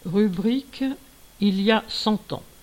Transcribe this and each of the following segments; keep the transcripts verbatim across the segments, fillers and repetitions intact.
Rubrique Il y a cent ans.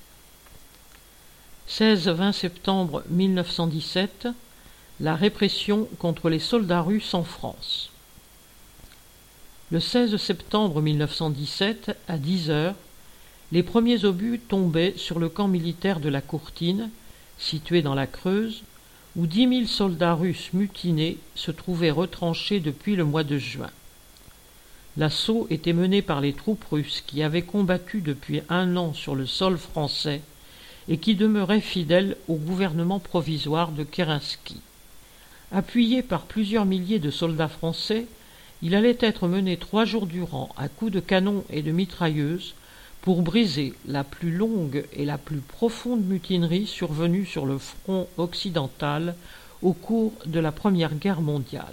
seize vingt septembre mille neuf cent dix-sept, la répression contre les soldats russes en France. Le seize septembre mille neuf cent dix-sept, à dix heures, les premiers obus tombaient sur le camp militaire de la Courtine, situé dans la Creuse, où dix mille soldats russes mutinés se trouvaient retranchés depuis le mois de juin. L'assaut était mené par les troupes russes qui avaient combattu depuis un an sur le sol français et qui demeuraient fidèles au gouvernement provisoire de Kérenski. Appuyé par plusieurs milliers de soldats français, il allait être mené trois jours durant à coups de canon et de mitrailleuses pour briser la plus longue et la plus profonde mutinerie survenue sur le front occidental au cours de la Première Guerre mondiale.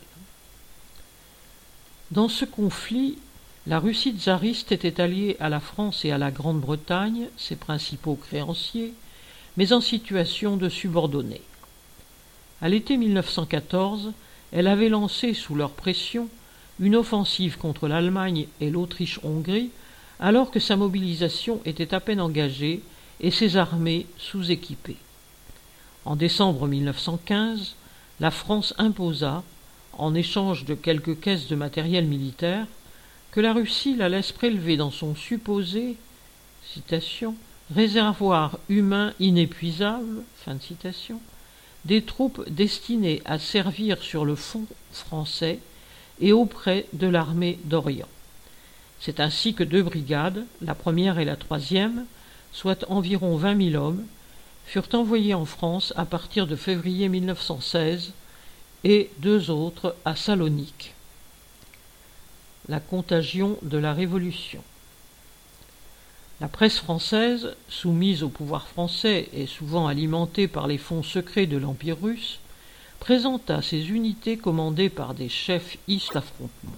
Dans ce conflit, la Russie tsariste était alliée à la France et à la Grande-Bretagne, ses principaux créanciers, mais en situation de subordonnés. À l'été mille neuf cent quatorze, elle avait lancé sous leur pression une offensive contre l'Allemagne et l'Autriche-Hongrie, alors que sa mobilisation était à peine engagée et ses armées sous-équipées. En décembre mille neuf cent quinze, la France imposa, en échange de quelques caisses de matériel militaire, que la Russie la laisse prélever dans son supposé citation, réservoir humain inépuisable fin de citation, des troupes destinées à servir sur le front français et auprès de l'armée d'Orient. C'est ainsi que deux brigades, la première et la troisième, soit environ vingt mille hommes, furent envoyées en France à partir de février mille neuf cent seize et deux autres à Salonique. La contagion de la Révolution. La presse française, soumise au pouvoir français et souvent alimentée par les fonds secrets de l'Empire russe, présenta ces unités commandées par des chefs issus d'affrontement.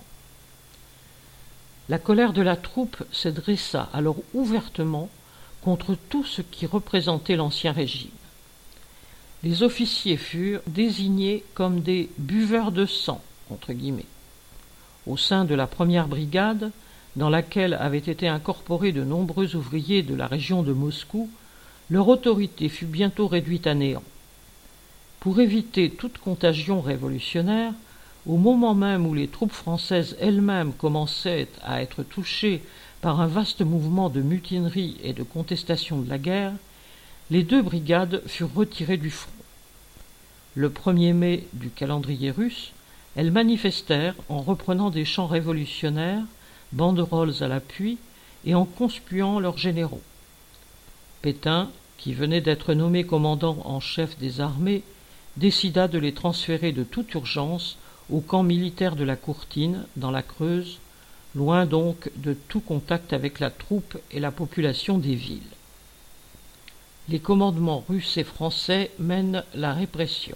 La colère de la troupe se dressa alors ouvertement contre tout ce qui représentait l'Ancien Régime. Les officiers furent désignés comme des « buveurs de sang » entre guillemets. Au sein de la première brigade, dans laquelle avaient été incorporés de nombreux ouvriers de la région de Moscou, leur autorité fut bientôt réduite à néant. Pour éviter toute contagion révolutionnaire, au moment même où les troupes françaises elles-mêmes commençaient à être touchées par un vaste mouvement de mutinerie et de contestation de la guerre, les deux brigades furent retirées du front. Le premier mai du calendrier russe, elles manifestèrent en reprenant des chants révolutionnaires, banderoles à l'appui et en conspuant leurs généraux. Pétain, qui venait d'être nommé commandant en chef des armées, décida de les transférer de toute urgence au camp militaire de la Courtine, dans la Creuse, loin donc de tout contact avec la troupe et la population des villes. Les commandements russes et français mènent la répression.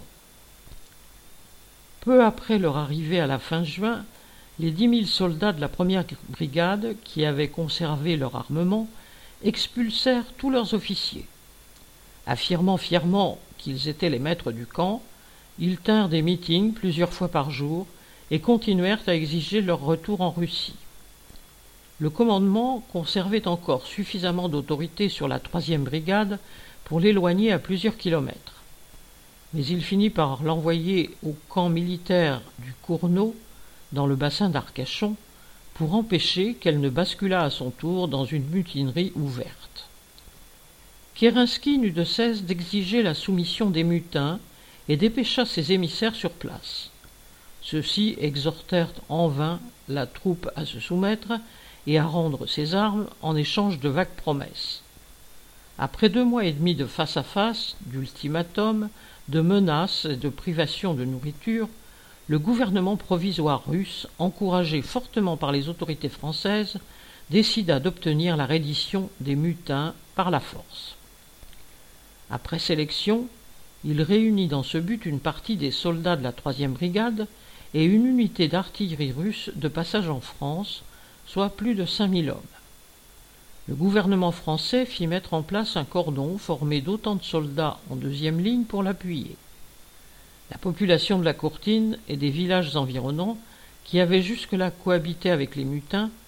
Peu après leur arrivée à la fin juin, les dix mille soldats de la première brigade, qui avaient conservé leur armement, expulsèrent tous leurs officiers. Affirmant fièrement qu'ils étaient les maîtres du camp, ils tinrent des meetings plusieurs fois par jour et continuèrent à exiger leur retour en Russie. Le commandement conservait encore suffisamment d'autorité sur la troisième brigade pour l'éloigner à plusieurs kilomètres. Mais il finit par l'envoyer au camp militaire du Cournot, dans le bassin d'Arcachon, pour empêcher qu'elle ne basculât à son tour dans une mutinerie ouverte. Kérenski n'eut de cesse d'exiger la soumission des mutins et dépêcha ses émissaires sur place. Ceux-ci exhortèrent en vain la troupe à se soumettre et à rendre ses armes en échange de vagues promesses. Après deux mois et demi de face-à-face, d'ultimatums, de menaces et de privations de nourriture, le gouvernement provisoire russe, encouragé fortement par les autorités françaises, décida d'obtenir la reddition des mutins par la force. Après sélection, il réunit dans ce but une partie des soldats de la troisième brigade et une unité d'artillerie russe de passage en France, soit plus de cinq mille hommes. Le gouvernement français fit mettre en place un cordon formé d'autant de soldats en deuxième ligne pour l'appuyer. La population de la Courtine et des villages environnants, qui avaient jusque-là cohabité avec les mutins,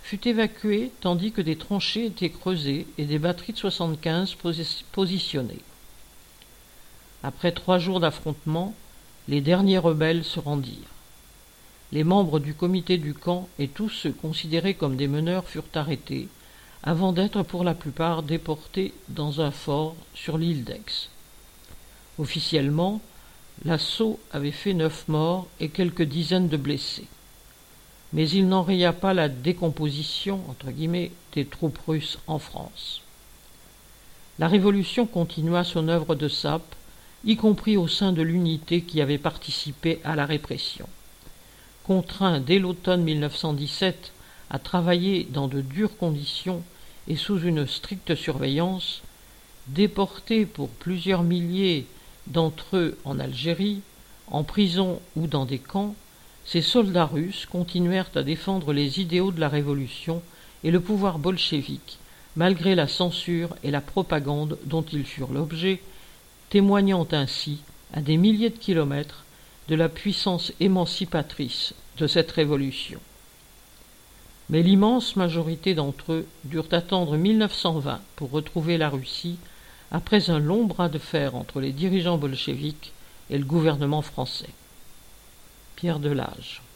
fut évacuée tandis que des tranchées étaient creusées et des batteries de soixante-quinze posi- positionnées. Après trois jours d'affrontements, les derniers rebelles se rendirent. Les membres du comité du camp et tous ceux considérés comme des meneurs furent arrêtés, avant d'être pour la plupart déportés dans un fort sur l'île d'Aix. Officiellement, l'assaut avait fait neuf morts et quelques dizaines de blessés. Mais il n'enraya pas la décomposition, entre guillemets, des troupes russes en France. La Révolution continua son œuvre de sape, y compris au sein de l'unité qui avait participé à la répression. Contraint dès l'automne mille neuf cent dix-sept à travailler dans de dures conditions et sous une stricte surveillance, déportés pour plusieurs milliers d'entre eux en Algérie, en prison ou dans des camps, ces soldats russes continuèrent à défendre les idéaux de la Révolution et le pouvoir bolchevique, malgré la censure et la propagande dont ils furent l'objet, témoignant ainsi, à des milliers de kilomètres, de la puissance émancipatrice de cette révolution. Mais l'immense majorité d'entre eux durent attendre mille neuf cent vingt pour retrouver la Russie, après un long bras de fer entre les dirigeants bolcheviques et le gouvernement français. Pierre Delage.